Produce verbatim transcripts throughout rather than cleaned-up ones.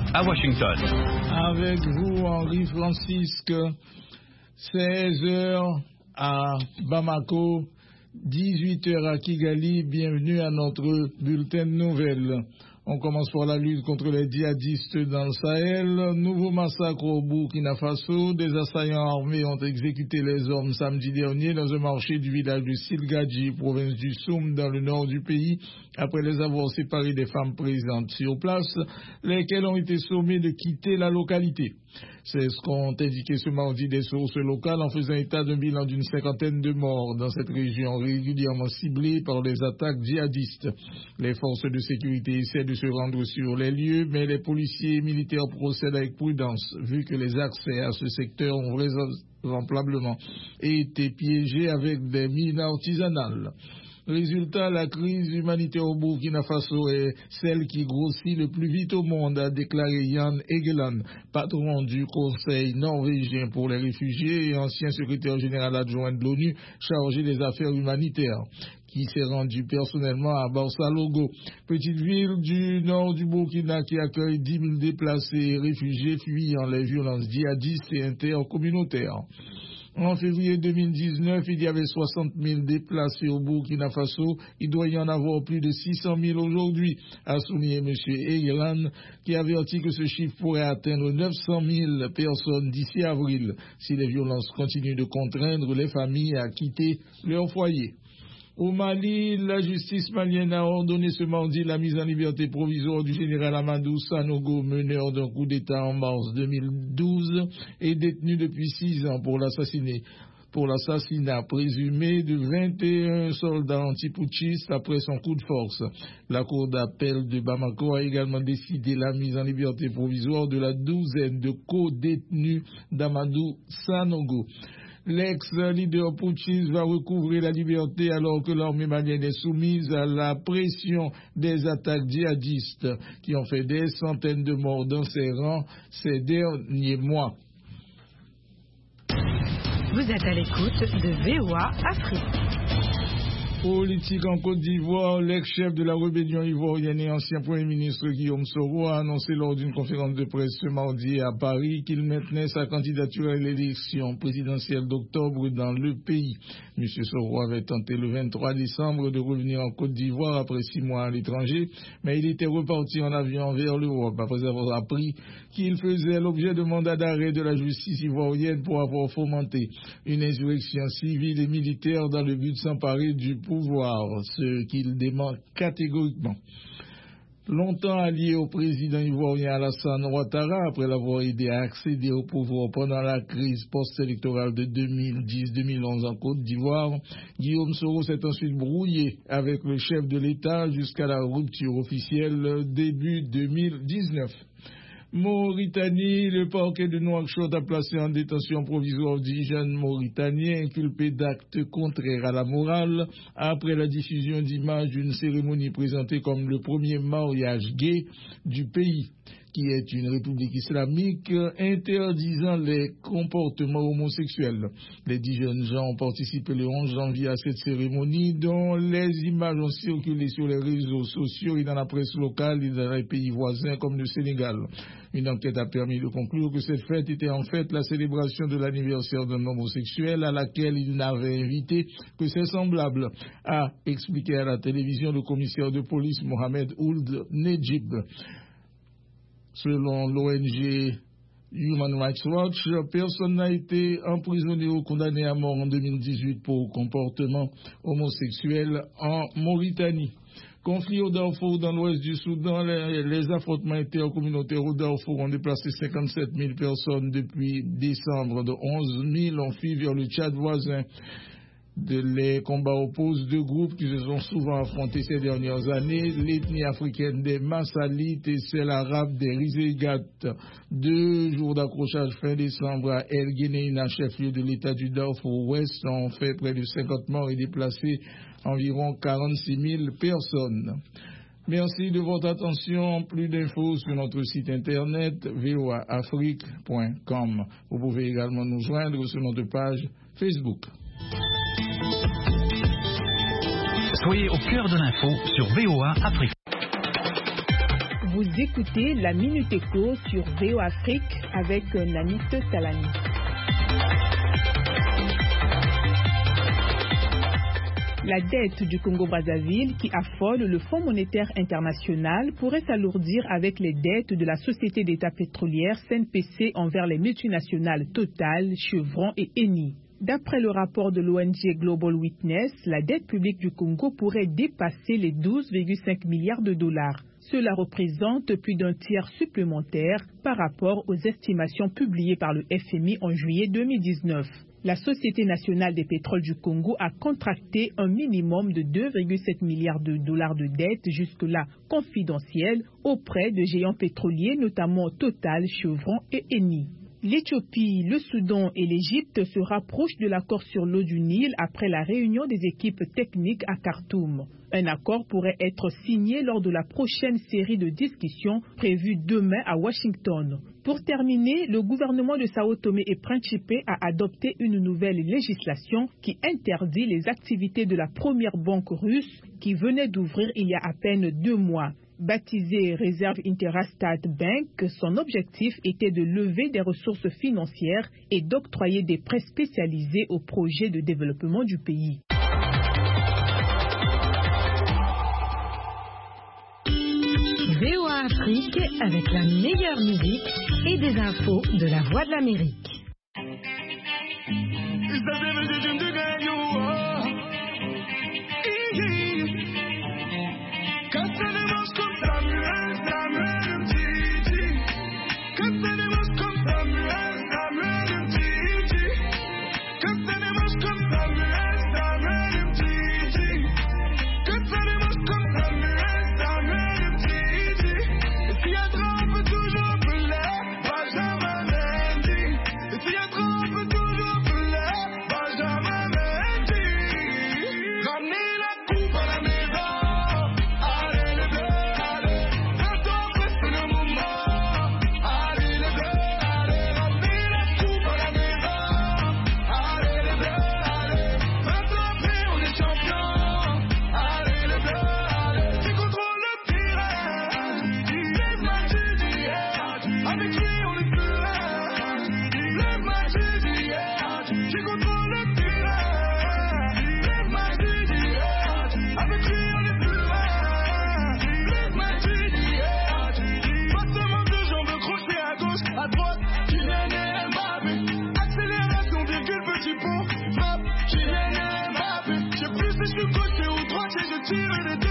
à Washington. Avec vous, Henri Francisque, seize heures à Bamako, dix-huit heures à Kigali. Bienvenue à notre bulletin de nouvelles. On commence par la lutte contre les djihadistes dans le Sahel. Nouveau massacre au Burkina Faso. Des assaillants armés ont exécuté les hommes samedi dernier dans un marché du village de Silgadji, province du Soum, dans le nord du pays, après les avoir séparés des femmes présentes sur place, lesquelles ont été sommées de quitter la localité. C'est ce qu'ont indiqué ce mardi des sources locales en faisant état d'un bilan d'une cinquantaine de morts dans cette région régulièrement ciblée par les attaques djihadistes. Les forces de sécurité essaient de se rendre sur les lieux, mais les policiers et militaires procèdent avec prudence, vu que les accès à ce secteur ont vraisemblablement été piégés avec des mines artisanales. Résultat, la crise humanitaire au Burkina Faso est celle qui grossit le plus vite au monde, a déclaré Jan Egeland, patron du Conseil norvégien pour les réfugiés et ancien secrétaire général adjoint de l'ONU chargé des affaires humanitaires, qui s'est rendu personnellement à Barsalogo, petite ville du nord du Burkina qui accueille dix mille déplacés et réfugiés fuyant les violences djihadistes et intercommunautaires. En février deux mille dix-neuf, il y avait soixante mille déplacés au Burkina Faso. Il doit y en avoir plus de six cent mille aujourd'hui, a souligné M. Egeland, qui avertit que ce chiffre pourrait atteindre neuf cent mille personnes d'ici avril, si les violences continuent de contraindre les familles à quitter leur foyer. Au Mali, la justice malienne a ordonné ce mardi la mise en liberté provisoire du général Amadou Sanogo, meneur d'un coup d'État en mars deux mille douze et détenu depuis six ans pour l'assassiné. pour l'assassinat présumé de vingt et un soldats antiputschistes après son coup de force. La cour d'appel de Bamako a également décidé la mise en liberté provisoire de la douzaine de co-détenus d'Amadou Sanogo. L'ex-leader putschiste va recouvrer la liberté alors que l'armée malienne est soumise à la pression des attaques djihadistes qui ont fait des centaines de morts dans ses rangs ces derniers mois. Vous êtes à l'écoute de V O A Afrique. Politique en Côte d'Ivoire, l'ex-chef de la rébellion ivoirienne et ancien Premier ministre Guillaume Soro a annoncé lors d'une conférence de presse ce mardi à Paris qu'il maintenait sa candidature à l'élection présidentielle d'octobre dans le pays. M. Soro avait tenté le vingt-trois décembre de revenir en Côte d'Ivoire après six mois à l'étranger, mais il était reparti en avion vers l'Europe après avoir appris qu'il faisait l'objet de mandat d'arrêt de la justice ivoirienne pour avoir fomenté une insurrection civile et militaire dans le but de s'emparer du pouvoir, ce qu'il dément catégoriquement. Longtemps allié au président ivoirien Alassane Ouattara, après l'avoir aidé à accéder au pouvoir pendant la crise post-électorale de deux mille dix deux mille onze en Côte d'Ivoire, Guillaume Soro s'est ensuite brouillé avec le chef de l'État jusqu'à la rupture officielle début deux mille dix-neuf. Mauritanie, le parquet de Nouakchott a placé en détention provisoire dix jeunes Mauritaniens inculpés d'actes contraires à la morale après la diffusion d'images d'une cérémonie présentée comme le premier mariage gay du pays, qui est une république islamique interdisant les comportements homosexuels. Les dix jeunes gens ont participé le onze janvier à cette cérémonie dont les images ont circulé sur les réseaux sociaux et dans la presse locale et dans les pays voisins comme le Sénégal. Une enquête a permis de conclure que cette fête était en fait la célébration de l'anniversaire d'un homosexuel à laquelle il n'avait invité que ses semblables, a expliqué à la télévision le commissaire de police Mohamed Ould Nedjib. Selon l'O N G Human Rights Watch, personne n'a été emprisonné ou condamné à mort en deux mille dix-huit pour comportement homosexuel en Mauritanie. Conflit au Darfour dans l'ouest du Soudan, les, les affrontements intercommunautaires au Darfour ont déplacé cinquante-sept mille personnes depuis décembre, de onze mille ont fui vers le Tchad voisin. De les combats opposent deux groupes qui se sont souvent affrontés ces dernières années, l'ethnie africaine des Massalites et celle arabe des Rizégates. Deux jours d'accrochage fin décembre à El Guénéina, chef-lieu de l'état du Darfour ouest, ont fait près de cinquante morts et déplacé environ quarante-six mille personnes. Merci de votre attention. Plus d'infos sur notre site internet v o a afrique point com. Vous pouvez également nous joindre sur notre page Facebook. Soyez au cœur de l'info sur V O A Afrique. Vous écoutez la Minute Éco sur V O A Afrique avec Nanit Talani. La dette du Congo-Brazzaville qui affole le Fonds monétaire international pourrait s'alourdir avec les dettes de la société d'État pétrolière C N P C envers les multinationales Total, Chevron et Eni. D'après le rapport de l'O N G Global Witness, la dette publique du Congo pourrait dépasser les douze virgule cinq milliards de dollars. Cela représente plus d'un tiers supplémentaire par rapport aux estimations publiées par le F M I en juillet deux mille dix-neuf. La Société nationale des pétroles du Congo a contracté un minimum de deux virgule sept milliards de dollars de dettes jusque-là confidentielles auprès de géants pétroliers, notamment Total, Chevron et Eni. L'Éthiopie, le Soudan et l'Égypte se rapprochent de l'accord sur l'eau du Nil après la réunion des équipes techniques à Khartoum. Un accord pourrait être signé lors de la prochaine série de discussions prévue demain à Washington. Pour terminer, le gouvernement de Sao Tomé et Principe a adopté une nouvelle législation qui interdit les activités de la première banque russe qui venait d'ouvrir il y a à peine deux mois. Baptisée Reserve Interastat Bank, son objectif était de lever des ressources financières et d'octroyer des prêts spécialisés aux projets de développement du pays. V O A Afrique avec la meilleure musique et des infos de la Voix de l'Amérique.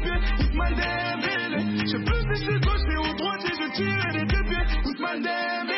Je peux si je suis gauche et au droit et je tire les deux pieds. Ousmane Dembélé.